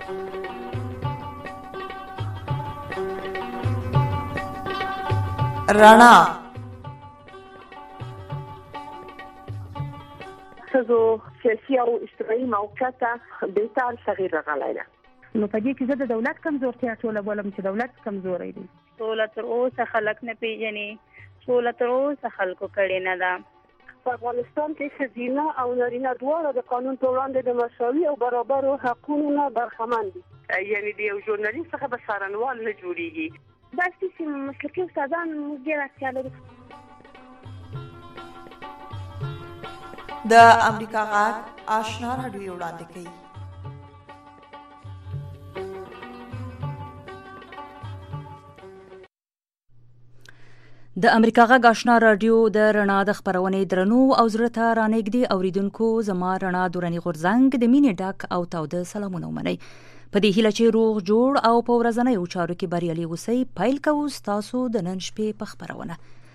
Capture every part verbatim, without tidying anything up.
رڼا ښځو سیاسي او اجتماعي موقعیت بهتر تغییر راغلی ده. نو په دې کې زه د دولت کمزورتیا ټوله بولم چې دولت کمزوری دی. سوله تر اوسه خلک نه پیژني، سوله تر اوسه خلکو کړې نه ده. په افغانستان کې ښځینه او نارینه دواړه د قانون په وړاندې د مساوي او برابرو حقونو نه برخمن دي. یعنې د یو ژورنالیست څخه به څارنوال نه جوړېږي. داسې چې مسلکي استادان موږ ډېر اړتیا لرو. د امریکا غږ آشنا راډیو وړاندې کوي. د امریکا غږ آشنا رادیو د رڼا د خبرونې درنو او زړه ته رانږدې اوریدونکو، زما رڼا دوراني غورځنګ د مینې ډک او تاوده سلامونه ومنئ. په دې هیله چې روغ جوړ او په ورځنیو چارو کې بریالي اوسئ، پیل کوو ستاسو د نن شپې په خبرونه.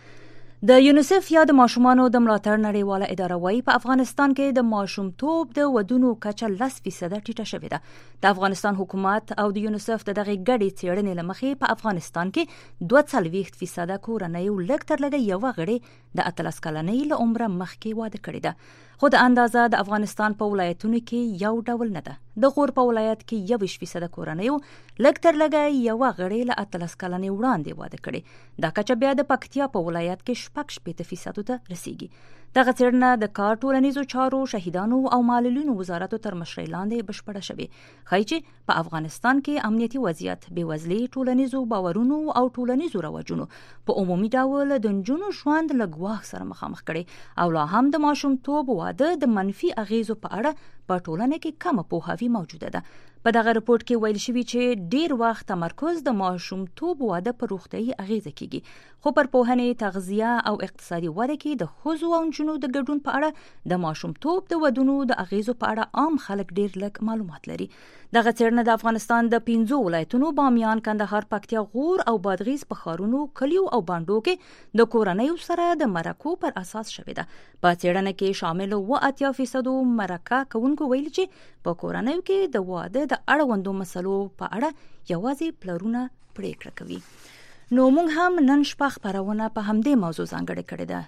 د یونیسف یا د ماشومانو د ملاتړ نړیواله اداره وايي په افغانستان کې د ماشومتوب د ودونو کچه لس فیصده ټیټه شوې ده. د افغانستان حکومت او د یونیسف د دغې ګډې څېړنې له مخې په افغانستان کې دوه څلوېښت فیصده کورنیو لږ تر لږه یوه غړې د اتلس کلنۍ له عمره مخکې واده کړې ده. خو د اندازه د افغانستان په ولایتونو کې یو ډول نه ده. د غور په ولایت کې یوویشت فیصده کورنیو لږ تر لږه یوه غړې له اتلس کلنۍ وړاندې واده کړې. دا کچه بیا د پکتیا په ولایت کې شپږ شپېته فیصدو ته رسیږي. دغه څېړنه د کار، ټولنیزو چارو، شهیدانو او معلولینو وزارتو تر مشرۍ لاندې بشپړه شوې. ښایي چې په افغانستان کې امنیتي وضعیت، بېوزلي، ټولنیزو باورونو او ټولنیزو رواجونو په عمومي ډول د نجونو ژوند له ګواښ سره مخامخ کړي او لا هم د ماشومتوب واده د منفي اغیزو په اړه په ټولنه کې کمه پوهاوی موجوده ده. په دغه رپورټ کې ویل شوي چې ډیر وخت تمرکز د ماشومتوب واده پر روغتیايي اغیزه کیږي، خو پر پوهنې، تغذیه او اقتصادي وده کې د ښځو او نجونو د ګډون په اړه د ماشومتوب د ودونو د اغیزو په اړه عام خلک ډیر لږ معلومات لري. دغه څېړنه د افغانستان د پنځو ولایتونو بامیان، کندهار، پکتیا، غور او بادغیس په ښارونو، کلیو او بانډو کې د کورنیو سره د مرکو پر اساس شوې ده. په څېړنه کې شامل اووه اتیا فیصدو مرکه کوونکو ویل چې په کورنیو کې د واده د اړوندو مسلو په اړه یوازې پلرونه پریکړه کوي. نو موږ هم نن شپه خبرونه په همدې موضوع ځانګړې کړې ده.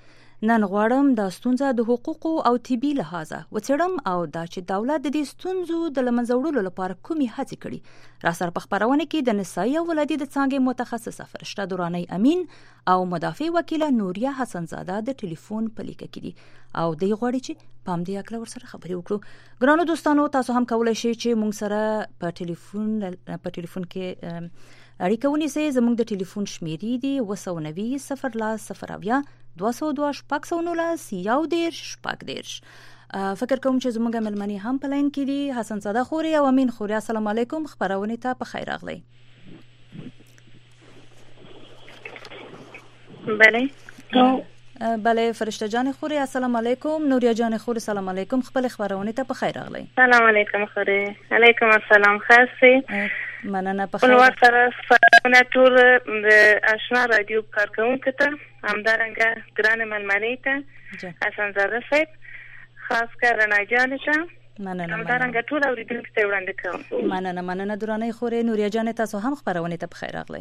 نن غواړم دا ستونزه د حقوقو او طبي لحاظه وڅېړم او دا چې دولت د دې ستونزو د له منځه وړلو لپاره کومې هڅې کړي. را سره په خبرونه کې د نسایي او ولادي د څانګې متخصصه فرشته دوراني امین او مدافع وکیله نوریا حسنزاده د ټلیفون په لیکه کې دي او دوی غواړي چې په همدې اکله ورسره خبرې وکړو. ګرانو دوستانو، تاسو هم کولی شئ چې موږ سره په ټلیفون په ټلیفون کې اړیکه ونیسئ. زموږ د ټلیفون شمیرې دي اوه سوه نوي صفر لس صفر اویا دوه سوه دوه شپږ سوه نولس یو دېرش شپږ دېرش. فکر کوم چې زموږ مېلمنې هم په لاین کې دي، حسن زاده خوري او امین خوري. السلام علیکم، خبرونې ته په خیر راغلی. بله بله فرشته جان خوري السلام علیکم. نوریا جان خوري سلام علیکم، خپل خبرونه ته په خیر راغلی. سلام علیکم خوري. علیکم السلام خاصي. مننه په خیر. نو سره سره ټول د آشنا رادیو کارکونکو ته همدارنګه ګران ملمنې ته حسن زاده صاحب، خاص کر رڼا جان ته مننه. همدارنګه ټول اوریدونکو ته وړاندې کوم. مننه مننه درانه خوري. نوریا جان تاسو هم خبرونه ته په خیر راغلی.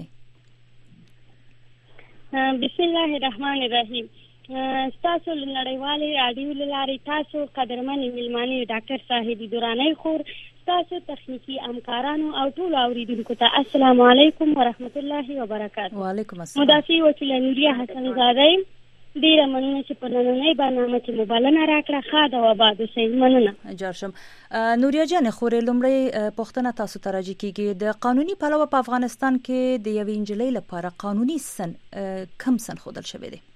بسم الله الرحمن الرحیم. تاسو نړیوالې راډیو لارې تاسو قدرمنې ملمانې ډاکټر صاحب دوراني خور، تاسو تخنیکی همکارانو او ټول اوریدونکو ته السلام علیکم ورحمت الله وبرکاته. وعلیکم السلام. مدافع وکیله نوریا حسن زاده، ډیره مننه چې په نننۍ برنامه کې مبالغه راکړه. ښه ده و آباد اوسئ. مننه. جار شم. نوریا جان خورې، لومړی پوښتنه تاسو ته راځي کېږي د قانوني پلوه په افغانستان کې د یوې نجلۍ لپاره قانوني سن کم سن ښودل شوی دی؟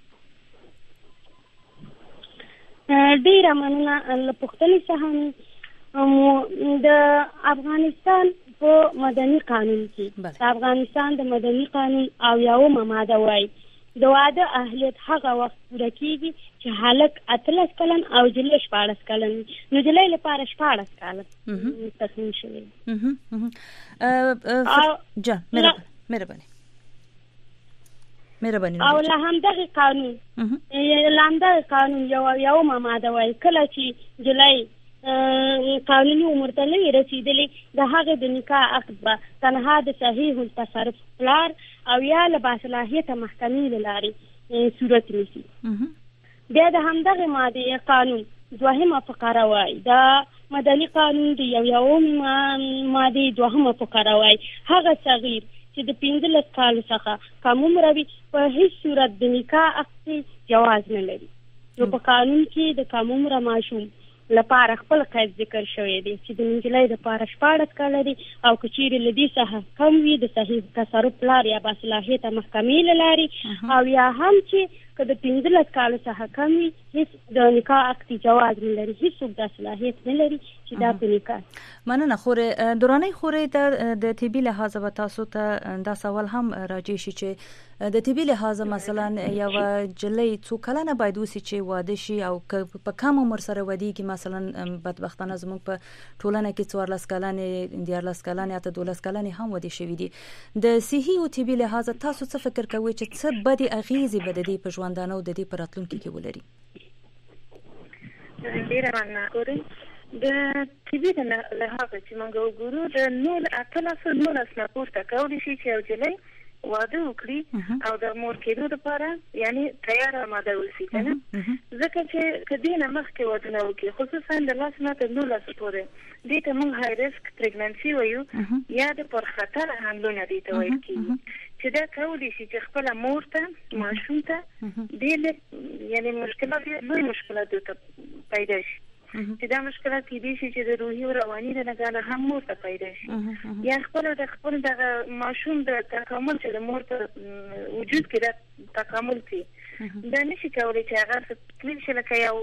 ډیره مننه له پوښتنې څخه. د افغانستان په مدني قانون کې د افغانستان د مدني قانون او یومه ماده وایي د واده اهلیت هغه وخت پوره کیږي چې هلک اتلس کلن او نجلۍ شپاړس کلن. نجلۍ لپاره شپاړس کاله تصمیم شوی. جان مهرباني مهرباني. او له همدغه قانون له همدغه قانون یو یومه ماده وایي کله چې نجلۍ قانوني عمر ته نه رسیدلی د هغه د نکاح عقد به تنها د صحیح التصرف پلار او یا له باصلاحیته محکمې له لارې صورت نیسي. بیا د همدغه مادې قانون دوهمه فقره وایي د مدني قانون د یو یومې مادې دوهمه فقره وایي هغه صغیر چې د پنځلس کالو څخه کم عمره وي په هیڅ صورت د نکاح عقد جواز نه لري. نو په قانون کې د کم عمره ماشوم لپاره خپل قید ذکر شوی دی چې د نجلۍ لپاره شپاړس کاله دي او که چیرې له دې څخه کم وي د صحیح تصرف پلار یا باصلاحیته محکمې له لارې او یا هم چې که د پنځلس کالو څخه کم وي هیڅ د نکاح عقد جواز نه لري، هیڅوک دا صلاحیت نه لري چې دا په نکاح. مننه. خورې درانۍ خورې ته د طبي لحاظه به تاسو ته دا سوال هم راجع شي چې د طبي لحاظه مثلا یو جلۍ څو کلنه باید وسی چې واده شي او که په کم عمر سره ودیږي مثلا بدبختانه زموږ په ټولنه کې څوارلس کلنې دیارلس کلنې اته دولس کلنې هم ودې شوي دي. د صحي او طبي لحاظه تاسو څه فکر کوئ چې څه بدې اغیزې به د دې په ژوندانه او د دې په راتلونکي کې ولري؟ ډیره مننه. ګورئ د طبي لحاظه چې موږ وګورو د نول اتلس نولس نه پورته کولی شي چې یو جلۍ واده وکړي او د مور کېدو لپاره یعنی تیار آماده اوسي کنه، ځکه چې کدی نه مخکې واده نه وکړي خصوصا د لاس نه تر نولس پورې دې ته موږ های ریسک پریګننسي وایو یا د پر خطر حملونه دې ته وایي کېږي چې دا کولی شي چې خپل مور ته ماشوم ته ډېر یعنی مشکلات لوی مشکلات ته پیدا شي چې دا مشکلات کېدای شي چې د روحي او رواني د نګاله هم مور ته پیدا شي یا خپل د خپل د ماشوم د تکامل چې د مور په وجود کې د تکامل کې دا نشي کولی چې هغه تکلیف شي لکه یو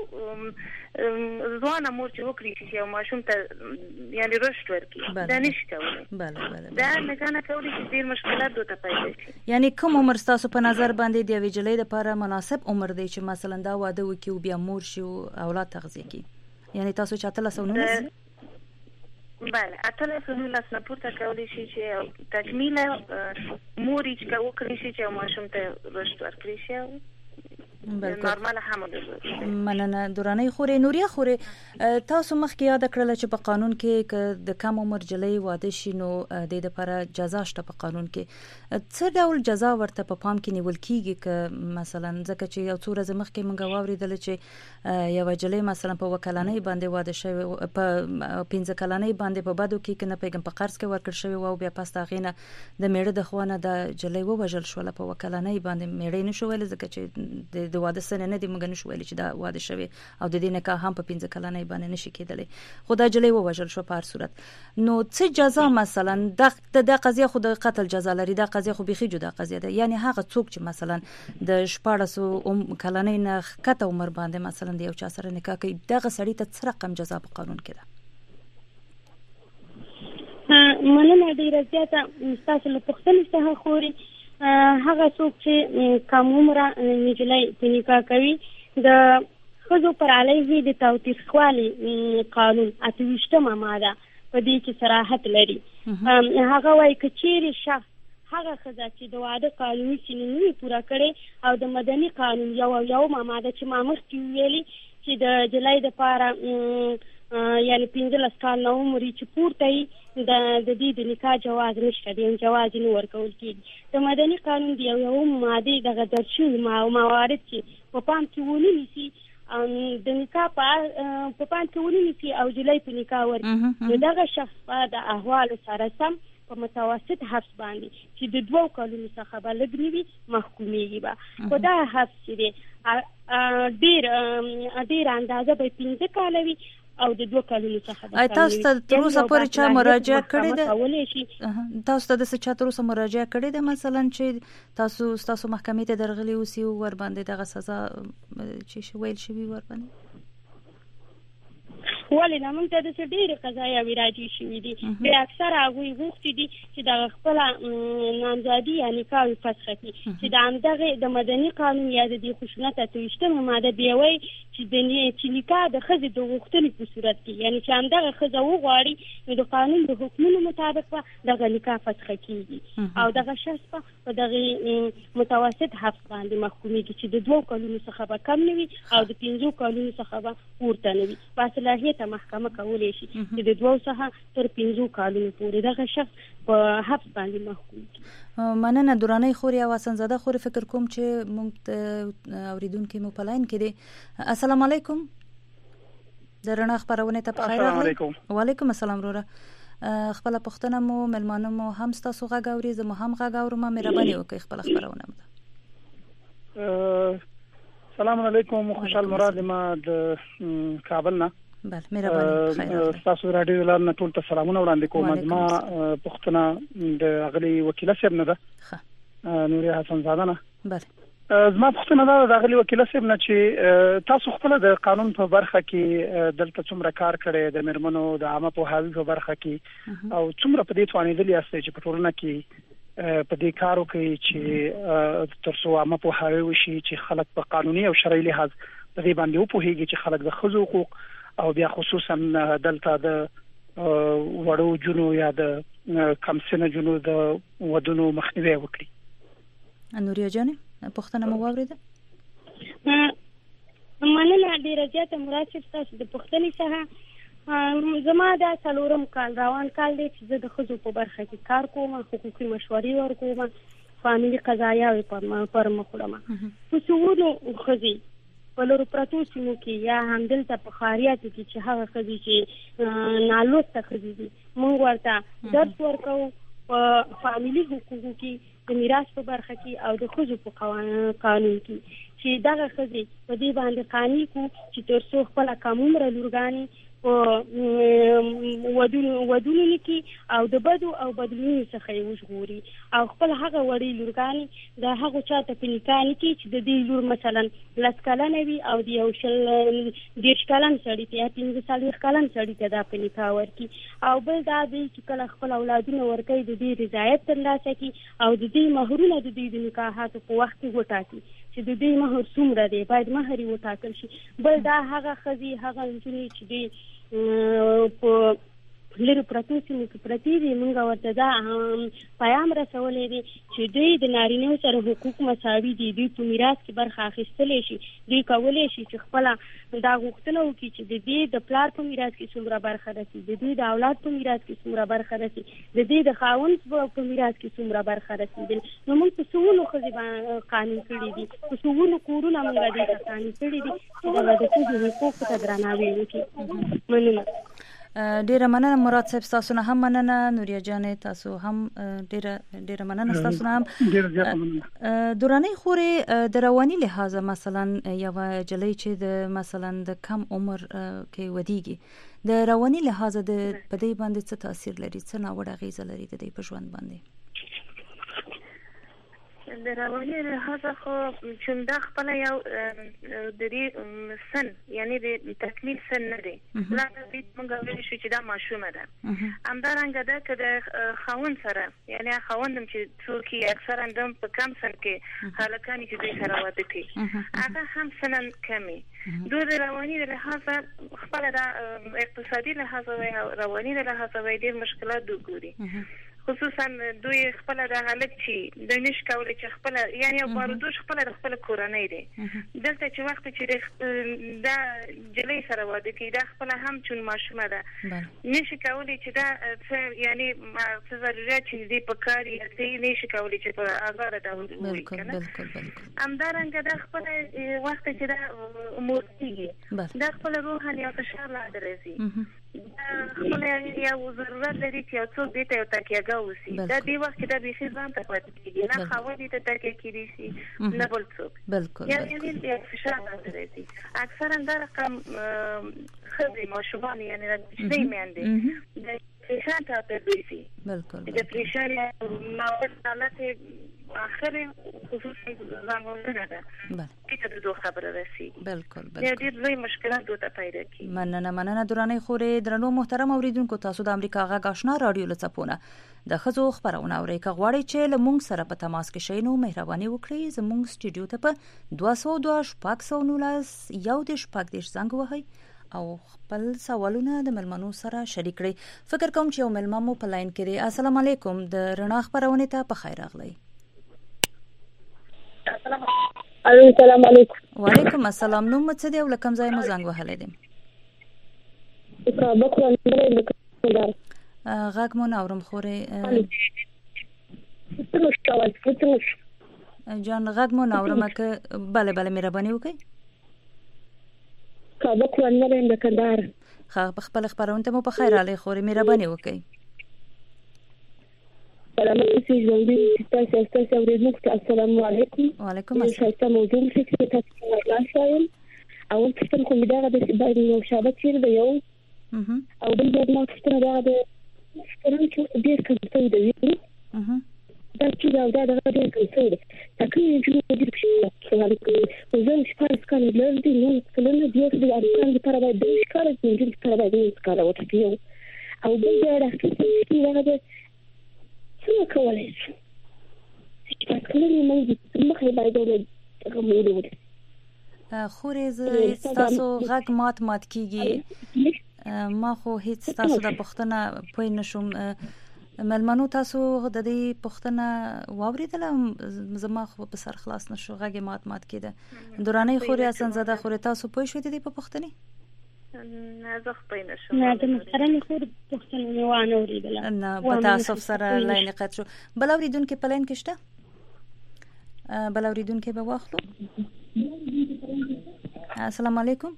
ځوانه مور چې وکړي چې یو ماشوم ته یعنی رشد ورکړي دا نشي کولی. بله بله دا نګانه کولی چې ډېر مشکلات ورته پیدا شي. یعنی کوم عمر ستاسو په نظر باندې د یوې جلۍ لپاره مناسب عمر دی چې مثلا دا واده وکړي او بیا مور شي او اولاد تغذیه کړي؟ یعنی تاسو چې اتلس او نولس؟ بله اتلس او نولس نه پورته کولی شي چې تکمیله مور یې چې وکړي شي چې ماشوم ته رشد ورکړي شي. نورمال هم ده. مننه. درانۍ خورې نوریا خورې تاسو مخکې یاد کړل چې په قانون کې که د کم عمر جلۍ واده شي نو د لپاره جزا شته په قانون کې. څه ډول جزا ورته په پام کې نیول کیږي که مثلا ځکه چې یو څو ورځې مخکې موږ واوریدل چې یو جلۍ مثلا په وکلانۍ باندې واده شوی په پنځه کلنۍ باندې په بدو کې کنه پیغام په قرض کې ورکړ شوی او بیا پس تاغینه د میړه د خوانه د جلۍ ووژل شو په وکلانۍ باندې میړه نشو ویل ځکه چې د واده سره نه دی موږ نشو ویل چې دا واده شوی او د دې نکاح هم په پنځه کلنۍ باندې نشي کېدلی خو دا جلۍ ووژل شو په هر صورت. نو څه جزا مثلا د د قضیه خو د قتل جزا لري، دا قضیه خو بيخي جدا قضیه ده. یعنی هغه څوک چې مثلا د شپاړس کلنۍ نه کته عمر باندې مثلا د یو چا سره نکاح کوي دغه سړی ته څه رقم جزا په قانون کې ده؟ مننه ډیره زیاته تاسو له پوښتنې څخه خوري. هغه څوک چې کم عمره نجلۍ په نکاح کوي د ښځو پر علیه د تاوتریخوالي قانون اته ویشتمه ماده په دې کې صراحت لري. هغه وایي که چیرې شخص هغه ښځه چې د واده قانوني سنینې پوره کړي او د مدني قانون یو یومه ماده چې ما مخکې ویلي چې د جلۍ دپاره یعنی پنځلس کال نه عمر چې پورته وي د دې د نکاح جواز نشته دی، جواز نه ورکول کېږي. د مدني قانون د یو یومه مادې دغه درج شوي موارد چې په پام کې ونه نیسي د نکاح په پام کې ونه نیسي او جلۍ په نکاح ورکړي نو دغه شخص به د احوالو سره سم په متوسط حبس باندې چې د دوو کلونو څخه به لږ نه وي محکومیږي به. خو دا حبس چې دی ډېر ډېر اندازه به پنځه کاله وي او د دوه کلونو څخه به تاسو ته تر اوسه پورې چا مراجعه کړې ده؟ تاسو ته داسې چا تر اوسه مراجعه کړې ده مثلا چې تاسو ستاسو محکمې ته درغلي اوسي او ور باندې دغه سزا چې ویل شوي ور باندې؟ ولې نه موږ ته داسې ډېرې قضایاوې راجع شوي دي. بیا اکثره هغوی غوښتي دي چې دغه خپله نامزادي یا نکاح فسخه کړي چې د همدغې د مدني قانون یا د دې خشونت اته ویشتمه ماده بیا وایي چې د چې نکاح د ښځې د غوښتنې په صورت کې یعنی چې همدغه ښځه وغواړي نو د قانون د حکمونو مطابق به دغه نکاح فسخه کېږي او دغه شخص به په دغې متوسط حبس باندې محکومیږي چې د دوو کلونو څخه به کم نه وي او د پنځو کلونو څخه به پورته نه وي. باصلاحیت ته محکمه کولی شي چې د دوو څخه تر پنځو کالونو پورې دغه شخص په حبس باندې محکوم کړي. مننه درانۍ خوري او حسنزاده خوري. فکر کوم چې موږ اوریدونکو مو په لاین کې دي. السلام علیکم. د رڼا خبرونه ته په خیر راغلی. وعلیکم السلام وروره. خپل پښتنه مو ملمانه مو هم تاسو غږ اوري زه مو هم غږ اورم. مهرباني وکړئ خپل خبرونه مو. السلام علیکم. خوشحال مراد ما د کابل نه. بله مهرباني خیر. تاسو رادیو لار نه ټول ته سلامونه وړاندې کوم. ما پښتنه د اغلی وکیل صاحب نه ده. ښه. نوري حسن زاده نه. بله. زما پښتنه دا د اغلی وکیل صاحب نه چې تاسو خپل د قانون په برخه کې دلته څومره کار کړی د میرمنو د عامه پوهاوي په برخه کې او څومره په دې توانیدلی یاستئ چې په ټولنه کې په دې کار وکړي چې تر څو عامه پوهاوي وشي چې خلک په قانوني او شرعي لحاظ په دې باندې وپوهیږي چې خلک د ښځو حقوق او بیا خصوصا دلته د وړو جنو یا د کم سنه جنو د ودونو مخنیوي وکړي. نوریا جانې پښتنه مو واورېده؟ مننه ډیره زیاته مراد صاحب تاسو د پښتنې څخه زما دا څلورم کال روان کال دی چې زه د ښځو په برخه کې کار کوم، حقوقي مشورې ورکوم، فامیلي قضایاوې پر مخ وړم. په څوونو ښځې په لرو پرتو سیمو کې یا همدلته په ښاریاتو کې چې هغه ښځې چې نالوسته ښځې دي موږ ورته درس ورکوو په فامیلي حقوقو کې د میراث په برخه کې او د ښځو په قانون کې چې دغه ښځې په دې باندې قانع کو چې تر څو خپله کم عمره لورګانې په ودونو کې او د بدو او بدلونو څخه یې وژغوري او خپل هغه وړې لورګانې د هغو چاته په نکاح نه کړي چې د دې لور مثلا لس کلنه وي او د یو شل دېرش کلن سړي ته یا پنځه څلوېښت کلن سړي ته دا په نکاح ورکړي او بل دا دی چې کله خپل اولادونه ورکوي د دې رضایت ترلاسه کړي او د دې مهرونه د دوی د نکاحاتو په وخت کې وټاکي چې د دې مهر څومره دی باید مهر یې وټاکل شي. بل دا هغه ښځې هغه نجونې چې دوی په لرو پرتو سیمو کې پرتې دي موږ ورته دا پیام رسولی دی چې دوی د نارینهو سره حقوق مساوي دي، دوی په میراث کې برخه اخیستلی شي، دوی کولی شي چې خپله دا غوښتنه وکړي چې د دې د پلار په میراث کې څومره برخه رسي، د دوی د اولاد په میراث کې څومره برخه رسي، د دې د خاوند په میراث کې څومره برخه رسېدل. نو موږ په څوونو ښځې قانون کړي دي، په څوونو کورونه موږ دې ته قانون کړي دي چې دغه د ښځو حقوقو ته درناوی وکړي. مننه. ډیره مننه مراد صاحب تاسو نه هم مننه. نوریا جانې تاسو هم ډیره ډیره مننه تاسو نه هم ډیره زیاته مننه. درانۍ خوري د رواني لحاظه مثلا یو جلۍ چې د مثلا د کم عمر کې ودیږي د رواني لحاظه د پدې باندې څه تاثیر لري، څه ناوړه اغیزه لري د دې په ژوند باندې؟ د رواني لحاظه خو چون دا خپله یو د دې سن یعنې د تکمیل سن نه دی، لا موږ ویلی شو چې دا ماشومه ده. همدارنګه ده که د خاوند سره یعنې خاوند هم چې څوک یې اکثرا د په کم سن کې هلکان چې دوی سره واده کوي هغه هم سنن کم وي. دوی د رواني د لحاظه خپله دا اقتصادي لحاظه وی او رواني د لحاظه وی ډېر مشکلات دوی ګوري، خصوصا دوی خپله د هلک چې دوی نشي کولی چې خپله یعنې یو بارودوش خپله د خپله کورنۍ دی دلته چې وخت چې دا جلۍ سره واده کوي دا خپله هم چون ماشومه ده نشي کولی چې دا څه یعنې څه ضرورت چې دې په کار یې دی نشي کولی چې په ازاده ډول ووایي که نه. همدارنګه دا خپله وخت چې دا مور کېږي دا خپله روحاً یو فشار لاندې راځي، خپله یو ضرورت لري چې یو څوک دې ته یو تکیهګاه اوسي. دا دې وخت کې دا بیخي ځان ته پاتې کېږي، نه خاوند یې ته تکیه کېدی شي نه بل څوک، یعنې یو فشار باندې راځي. اکثرا دا رقم ښځې ماشومان یعنې کوچنۍ میندې د پریشان ته پرېږدي، د پریشان ناوړه حالت آخر خصوصا زنګونونه ده دې ته د دوه خبره رسېږي. بالکل یا ډېر لوی مشکلات دوی ته پیدا کېږي. مننه مننه درانۍ خورې. درنو محترم اوریدونکو تاسو د امریکا غږ آشنا راډیو له څپونه د ښځو خپرونه اورئ. که غواړئ چې له موږ سره په تماس کې شئ نو مهرباني وکړئ زموږ سټوډیو ته په دوه سوه دوه شپږ سوه نولس یو دېرش شپږ دېرش زنګ وهئ او خپل سوالونه د ملمنو سره شریک کړئ. فکر کوم چې یو ملمه مو په لاین کې دی. السلام علیکم، د رڼا خپرونې ته په خیر راغلی. السلام علیکم. وعلیکم السلام. نوم مو څه دی او له کوم ځای مو زنګ وهلی دی؟ کابل کورنۍ د کندهار غږ مو نه اورم خورې څنګه شوال څنګه جان غږ مو نه اورم که بله بله مهرباني وکړئ کابل کورنۍ د کندهار ښه خپل خبرونه ته مو په خیر علي خورې مهرباني وکړئ سلامت اوسئ ژوندي تاسو تاسو اورېدونکو ته السلام علیکم وعلیکم السلام ښایسته موضوع چې تاسو څنګه شایم اول پوښتنه کوم دا د باید نو شابه چیرې دی یو او بل بیا ما پوښتنه دا د سترګې چې ډېر کنټرول دی دا چې دا د ډېر کنټرول دی تکلیف چې د دې کې سوال کوي او زه شپږ کال لرم دي نو کله نه دی د ارکان لپاره باید د ښکار د دې لپاره باید د ښکار وټکیو او بل بیا راځي چې دا د څه کولای شي چې کله موږ مخې باید د غوړو خورې زه تاسو غږ مات مات کیږي ما خو هیڅ تاسو د پښتنه پوی نشم ملمنو تاسو د دې پښتنه واوریدله زما خو په سر خلاص نشو غږ مات مات کیده دورانه خورې اسن زده خورې تاسو پوی شوې دي په پښتني نه زه پوی نشم نه د محترم خور پښتنه نه وانه اوریدله نه په تاسو سره لاین قط شو بل اوریدونکو په لاین کې شته بل اوریدونکو به واخلو السلام علیکم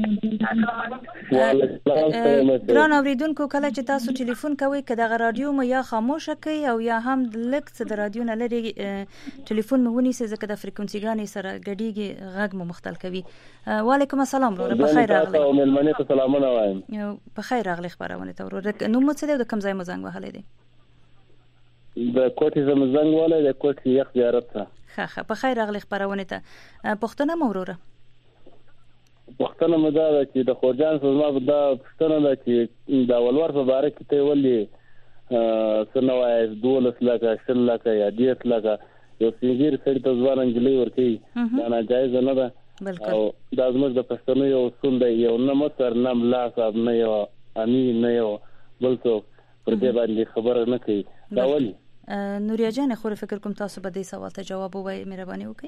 ګران اوریدونکو کله چې تاسو ټلیفون کوئ که دغه رادیو مو یا خاموش کړئ او یا هم لږ څه د رادیو نه لري ټلیفون مو ونیسئ ځکه د فریکونسیګانې سره ګډیږي غږ مو مختل کوي وعلیکم السلام وروره په خیر راغلی مېلمنې ته سلامونه وایم په خیر راغلی خبرونه ته وروره نوم مو څه دی او د کوم ځای مو زنګ وهلی دی د کوټې زمو زنګ وهلی د کوټې یخ زیارت ته ښه ښه په خیر راغلی خبرونه ته پښتنه مو وروره پښتنه مو دا ده چې د خورجان زما دا پښتنه ده چې د ولور په باره کې ته ولې څه نه وایې دولس لکه شل لکه یا دېرش لکه یو سپین سړي ته ځوان نجلۍ ورکوي دا ناجایزه نه ده او دا زموږ د پښتنو یو اصول دی یو نه مصر نه ملا صاحب نه یو امین نه یو بل څوک پر دې باندې خبره نه کوي دا ولې نوریا جان خو فکر کوم تاسو به دې سوال ته جواب ووایئ مهرباني وکړئ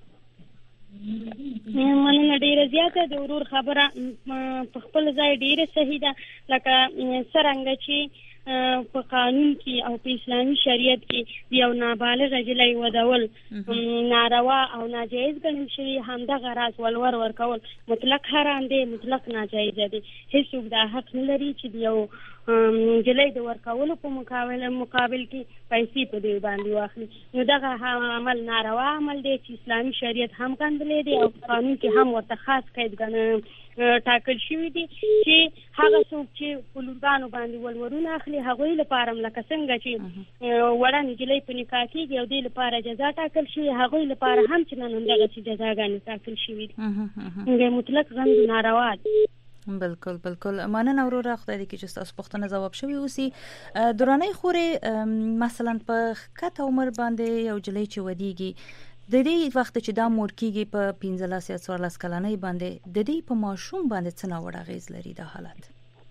مننه ډیره زیاته د ورور خبره په خپل ځای ډیره صحیح ده لکه څرنګه چې په قانون کې او په اسلامي شریعت کې یو نابالغ نجلۍ ودول ناروا او ناجایز ګڼل شوی همدغه راز ولور ورکول مطلق حرام دی مطلق ناجایز دی هیڅوک دا حق نه لري چې یو نجلۍ د ورکولو په مقابل مقابل کې پیسې په دې باندې واخلي نو دغه عمل ناروا عمل دی چې اسلامي شریعت هم ګڼلی دی او قانون کې هم ورته خاص قید ټاکل شوی دی چې هغه څوک چې په لورګانو باندې ولورونه اخلي هغوی لپاره لکه څنګه چې وړه نجلۍ په نکاح کېږي او دې لپاره جزا ټاکل شوې هغوی لپاره هم چې نن همدغسې جزاګانې ټاکل شوي دي مطلق غند ناروا دی بالکل بالکل مننه وروره خدای دې کې چې تاسو پوښتنه ځواب شوی اوسي درانه خورې مثلا په ښکته عمر باندې یو جلۍ چې ودیږي د دې وخت چې دا مور کېږي په پنځلس یا څوارلس کلنۍ باندې د دې په ماشوم باندې څه ناوړه اغېز لري دا حالت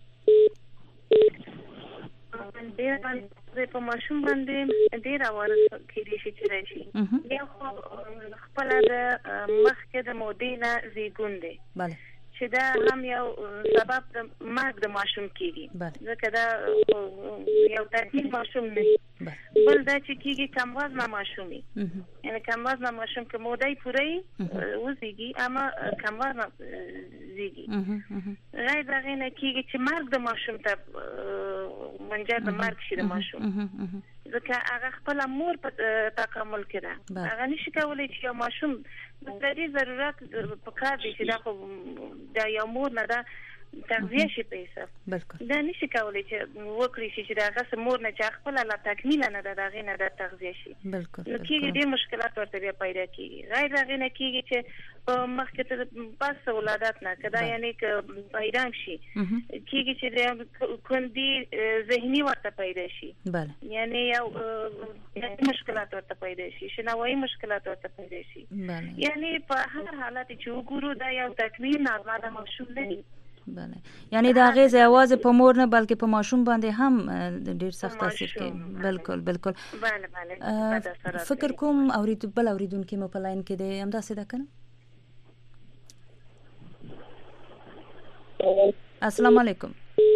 په ماشوم باندې ډېر عوارض کېدای شي چې راشي بیا خو خپله د مخکې د مودې نه زیږون دی چې دا هم یو سبب د مرګ د ماشوم کېږي ځکه دا یو ترتیب ماشوم نه بل دا چې کېږي کم وزنه ماشوم وي یعنې کم وزنه ماشوم که موده یې پوره وي وزېږي اما کم وزنه زېږي غیر د هغې نه کېږي چې مرګ د ماشوم ته منجر د مرګ شي د ماشوم ځکه هغه خپله مور په تکامل کې ده هغه نشي کولی چې یو ماشوم د دې ضرورت په کار دی چې دا خو دا یو مور نه ده تغذیه شي په حساب دا نشي کولی چې وکړي شي چې د هغه مور نه چې خپله لا تکمیله نه ده د هغې نه دا تغذیه شي نو کېږي ډېر مشکلات ورته بیا پیدا کېږي غیر د هغې نه کېږي چې په مخکې ته پس ولادت نه که دا یعنې که پیدا شي کېږي چې د کندي ذهني ورته پیدا شي یعنې یو مشکلات ورته پیدا شي شنوایي مشکلات ورته پیدا شي یعنې په هر حالت چې وګورو دا یو تکمیل نارماله ماشوم نه دی بله یعنی دا غیز یوازې په مور نه بلکې په ماشوم باندې هم ډیر سخت تاثیر کوي بالکل بالکل بله بله فکر کوم اورید بل اوریدونکو مو په لاین کې دی همداسې ده کنه السلام علیکم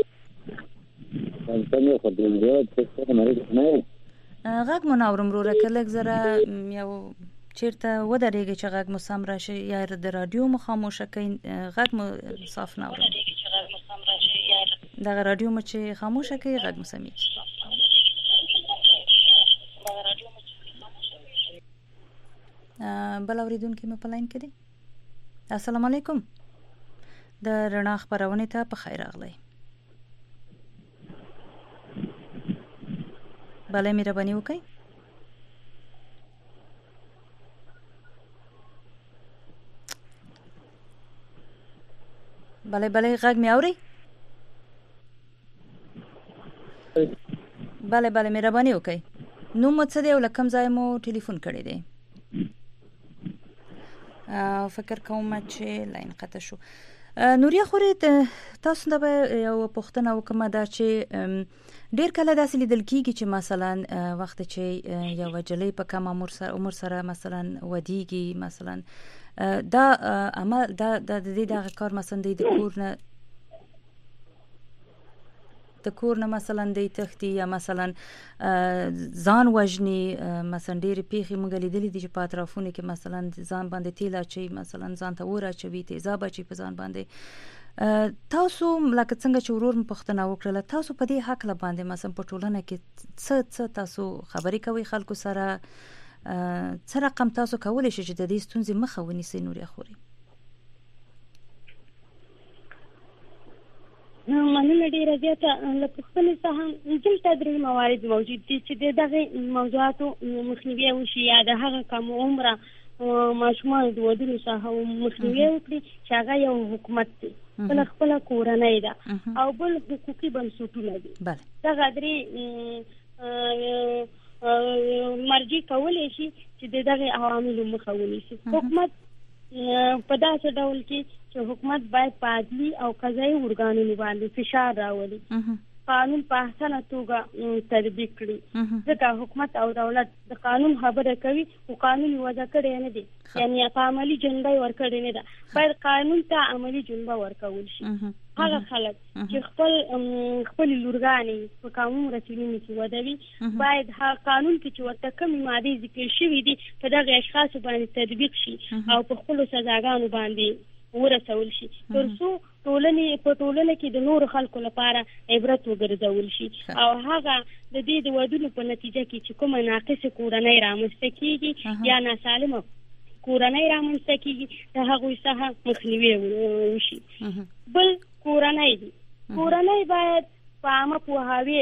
څنګه خو دې یو څه مریض نه غږ مو ناورم رو راکلک زره یو چیرته ودرېږي چې غږ مو سم راشي یا د رادیو مو خاموشه کړئ غږ مو صاف ناورم دغه رادیو مو چې خاموشه کړئ غږ مو سمېږي بل اوریدونکي مې په لاین کې دي السلام علیکم د رڼا خپرونې ته په خیر راغلی بله مهرباني وکړئ بله بله غږ مې اورئ بله بله مهرباني وکړئ نوم مو څه دی او له کوم ځای مو ټلیفون کړی دی فکر کوم چې لاین قطع شو نوریا خوري تاسو ته یو پوښتنه وکم دا چې ډیر کله داسې لیدل کیږي چې مثلا وخت چې یو وجلې په کم عمر سره عمر سره مثلا ودیږي مثلا دا عمل دا د دې دغه کار مثلا د کور نه د کور نه مثلا د تختی یا مثلا ځان وجني مثلا ډېر پیخي مونږ لیدلې دي چې په اطرافونو کې مثلا ځان باندې تیل اچي مثلا ځان ته ور اچوي تیزاب اچي په ځان باندې تاسو لکه څنګه چې ورور م پوښتنه وکړله تاسو په دې حق له باندې مثلا په ټولنه کې څه څه تاسو خبرې کوي خلکو سره څه رقم تاسو کولی شئ چې د دې ستونزې مخه ونیسئ نوریا خوري مننه ډیره زیاته له پوښتنې څخه دلته درې موارد موجود دي چې د دغه موضوعاتو مخنیوی وشي یا د هغه کم عمره ماشومان د ودونو څخه مخنیوی وکړي چې هغه یو حکومت دی بل خپل کورنۍ ده او بل حقوقي بنسټونه دي دغه درې مرجع کولی شي چې د دغه عواملو مخه ونیسي حکومت په داسې ډول کې چې حکومت باید په عدلي او قضایي ارګانونو باندې فشار راولي قانون په احسنه توګه تطبیق کړي ځکه حکومت او دولت د قانون خبره کوي او قانون وضع کړی نه دی یعنی په عملي جنبه ورکړی نه ده باید قانون ته عملي جنبه ورکول شي هغه خلک چې خپل خپل لورګانې په قانون رسېدلي کې ودوي باید هغه قانون کې چې ورته کومې مادې ذکر شوي دي په دغه اشخاصو باندې تطبیق شي او په خپلو سزاګانو باندې ورسول شي تر څو ټولنې په ټولنه کې د نورو خلکو لپاره عبرت وګرځول شي او هغه د دې د ودونو په نتیجه کې چې کومه ناقصه کورنۍ رامنځته کېږي یا ناسالمه کورنۍ رامنځته کېږي د هغوی څخه مخنیوی وشي بل کورنۍ دي کورنۍ باید په عامه پوهاوی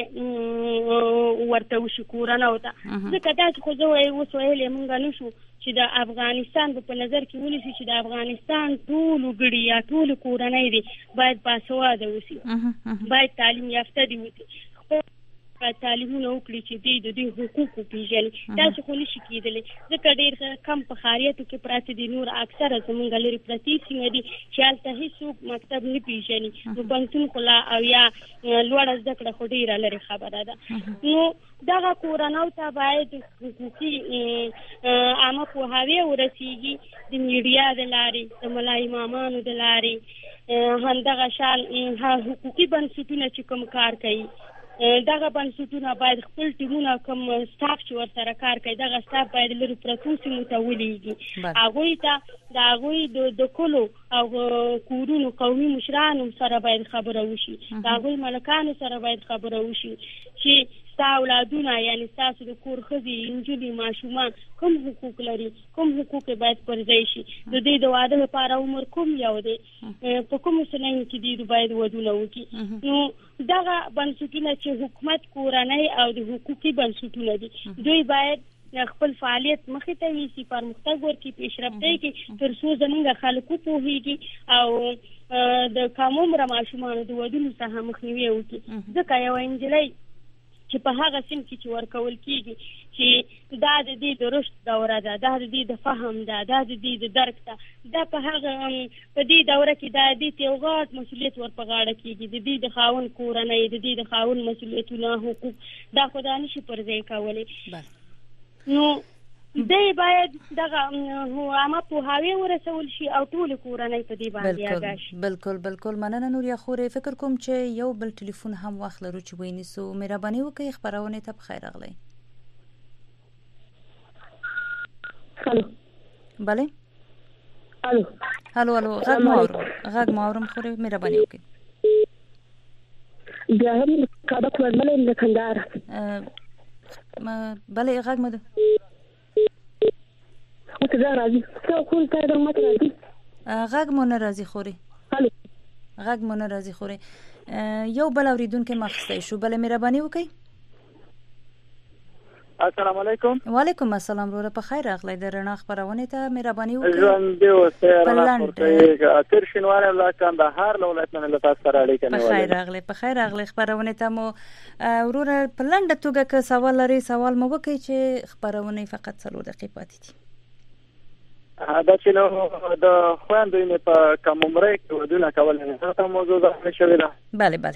ورته وشي کورنۍ ته ځکه داسې خو زه اوس ویلی موږ نه شو چې د افغانستان په نظر کې ونیسي چې د افغانستان ټول وګړي یا ټول کورنۍ دي باید باسواده اوسي باید تعلیم یافته دي اوسي تعلیمونه وکړي چې دوی د دوی حقوق وپېژني داسې خو نشي کېدلی ځکه ډېر کم په ښاریاتو کې پراته دي نور اکثره زموږ لرې پرتې سیمې دي چې هلته هېڅوک مکتب نه پېژني نو پوهنتون خو لا او یا لوړه زده کړه خو ډېره لرې خبره ده نو دغه کورنیو ته باید حقوقي عامه پوهاوی ورسېږي د میډیا د لارې د ملا امامانو د لارې همدغه شان حقوقي بنسټونه چې کوم کار کوي دغه بنسټونه باید خپل ټیمونه کوم سټاف چې ورسره کار کوي دغه سټاف باید لرې پرتو سیمو ته ولیږي هغوی ته د هغوی د کلو او کورونو قومي مشرانو سره باید خبره وشي د هغوی ملکانو سره باید خبره وشي چې ستا اولادونه یعنی ستاسو د کور ښځې نجونې ماشومان کوم حقوق لري کوم حقوق باید پر ځای شي د دوی د واده لپاره عمر کوم یو دی په کومو سنینو کې دوی باید ودونه وکړي نو دغه بنسټونه چې حکومت کورنۍ او د حقوقي بنسټونه دي دوی باید خپل فعالیت مخې ته ویسي پرمختګ ورکړي پیشرفتۍ کې تر څو زموږ خلک وپوهېږي او د کم عمره ماشومانو د ودونو څخه مخنیوی وکړي ځکه یوه نجلۍ چې په هغه سن کې چې ورکول کېږي چې دا د دې د رشد دوره ده دا د دې د فهم ده دا د دې د درک ده دا په هغه په دې دوره کې دا د دې یو غټ مسؤلیت ور په غاړه کېږي د دې د خاوند کورنۍ د دې د خاوند مسؤلیتونه حقوق دا خو دا نشي پر ځای کولی نو دی باید دغه عامه پوهاوی ورسول شي او ټول کورنۍ په دې باندې آګاه شي. بالکل بالکل مننه نوریا خورې. فکر کوم چې یو بل ټلیفون هم وخت لرو چې وینیسو. مهرباني وکړئ خبرونه ته بخیر راغلی. هلو بله هلو هلو هلو غږ مو اورم غږ مو اورم خورې مهرباني وکړئ. بیا هم کابه کورمل د کندهار بله غږ مده اوس دا راځي څو کول ته د مت راځي غږ مو نه راځي خوري. هلو غږ مو نه راځي خوري. یو بل اوریدونکو مخسته شو. بله مهرباني وکړئ. السلام علیکم. وعلیکم السلام وروره په خیر راغلی د رڼا خبرونه ته مهرباني وکړئ. ژوند دی اوسه رڼا تر شینوار لا کندهار ولایت نه لته سره اړیکه نه په خیر راغلی په خیر راغلی خبرونه ته مو وروره په لنډه توګه که سوال لري سوال مو وکړئ چې خبرونه فقط څلور دقیقې پاتې دي. دا چې نو د خويندې په کوم عمره کې ودونه کول نه دا موضوع ده شوی ده. bale bale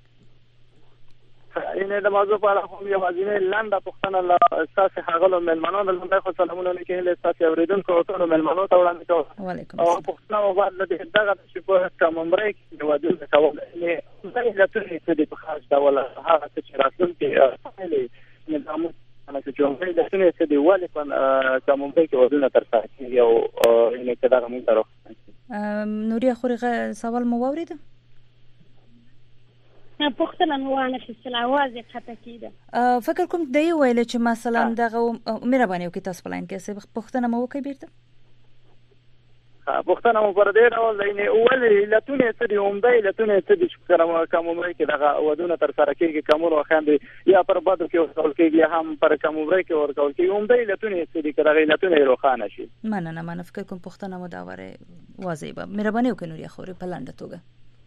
اینه د موضوع په اړه کوم یو ځینې لاندې پوښتنه لا اساس هغه ملمنو د لمړی خو سلامونه لیکل اساس اوریدونکو او ټول ملمنو ته وړاندې کوم. وعلیکم او پوښتنه وبعد د دغه چې په کوم عمره کې ودونه کول نه زه د ټولې څه د خاص ډول هغه چې راتلونکي نظام انا چې جمهوریت د سنې څه دی ولې په کوم عمره کې ودونه تر سره کیږي او اینه کې دا موږ تر نوریا خوري سوال مو واورید؟ پوښتنه مو وانه چې اواز یې خطا کیده. فکر کوم دی ویل چې مثلا دغه مهرباني وکړئ تاسو په لاین کې څه پوښتنه مو وکړئ بیرته. پوښتنه مو پر دې ډول دی نه ولې لتونه څه دی عمده لتونه څه دی چې کوم عمره کې دغه ودونه تر سره کیږي کومو وخاندي یا پر بدو کې ورکول کیږي هم پر کوم عمره کې ورکول کیږي عمده لتونه څه دی کړه لتونه روخانه شي. مننه مننه فکر کوم پوښتنه مو دا وره واضح به مهرباني وکړئ نوریا خوري په لاندې توګه.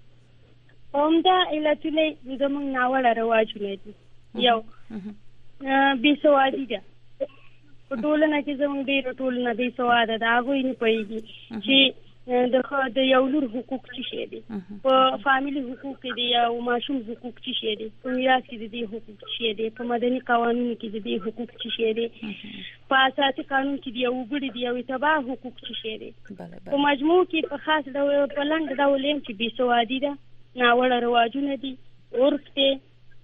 عمده علتونه زموږ ناوړه رواجونه دي. یو بې سوادي ده په ټولنه کې زموږ ډېره ټولنه بې سواده ده. هغوی نه پوهېږي چې د یو لور حقوق څه شی دي، په فامیلي حقوق کې دي یا ماشوم حقوق څه شی دي، په میراث کې د دې حقوق څه شی دي، په مدني قوانینو کې د دې حقوق څه شی دي، په اساسي قانون کې د یو وګړي د یو تبع حقوق څه شی دي. په مجموع کې په خاص ډول په لنډ ډول یم چې بې سوادي ده، ناوړه رواجونه دي، عرف دی،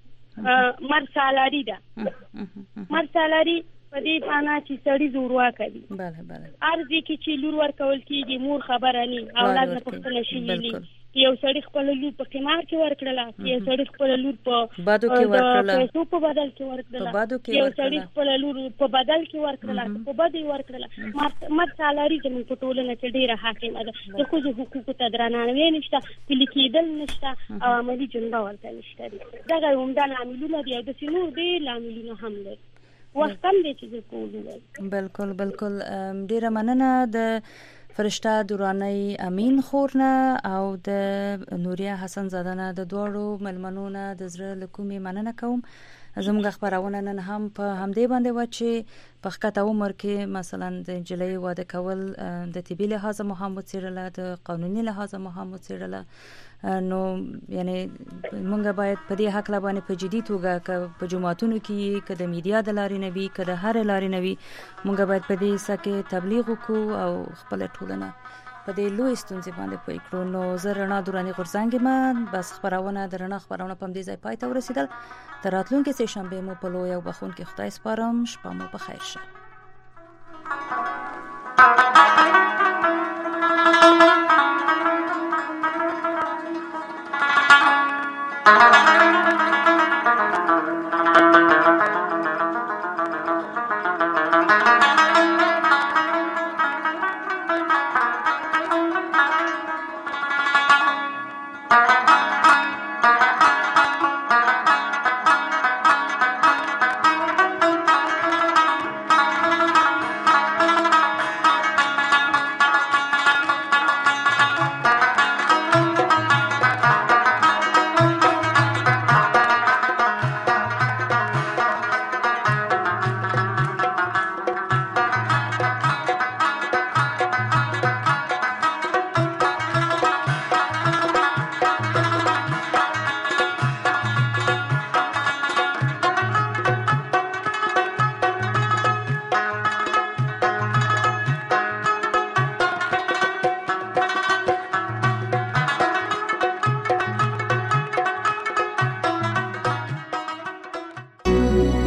مرسالاري ده. مرسالاري په دې معنا چې سړی زورواکه دي. بله بله ارزي کې چې لور ورکول کېږي مور خبره نه اولاد نه پوښتنه شوي یو سړی خپل لور په قمار کې ورکړله، یو سړی خپل لور په بادو کې ورکړله، پیسو په بدل کې ورکړله، یو سړی خپل لور په بدل کې ورکړله، په بدی ورکړله. مرسالاري زموږ په ټولنه کې ډېره حاکمه ده. د ښځو حقوقو ته درناوی نشته، پلي کېدل نشته او عملي جنبه ورته نشته دي. دغه عمده لاملونه دي او داسې نور ډېر لاملونه هم لري. وختم دی چې کوو. بالکل بالکل ډیره مننه د فرشته دورانی امین خورنه او د نوریا حسن زاده نه د دوړو ملمنونه د زړه لکومي مننه کوم. زموږ خبرونه نن هم په همدې باندې و چې په خکته عمر کې مثلا د جلې واده کول د طبي لحاظ مو هم وڅېړله، د قانوني لحاظ مو هم وڅېړله. نو یعنی مونږ باید په دې حق لبانې په جدي توګه که په جماعتونو کې که د میډیا د لارې نه وي که د هرې لارې نه وي مونږ باید په دې څه کې تبلیغ وکړو او خپله ټولنه په دې لوی ستونزې باندې پوه کړو. نو زه رڼا دوراني غورځنګ یم. بس خبرونه د رڼا خبرونه په همدې ځای پای ته ورسېدل. تر راتلونکې سې شنبې مو په لوی او بخونکي خدای سپارم. شپه مو په خیر شه.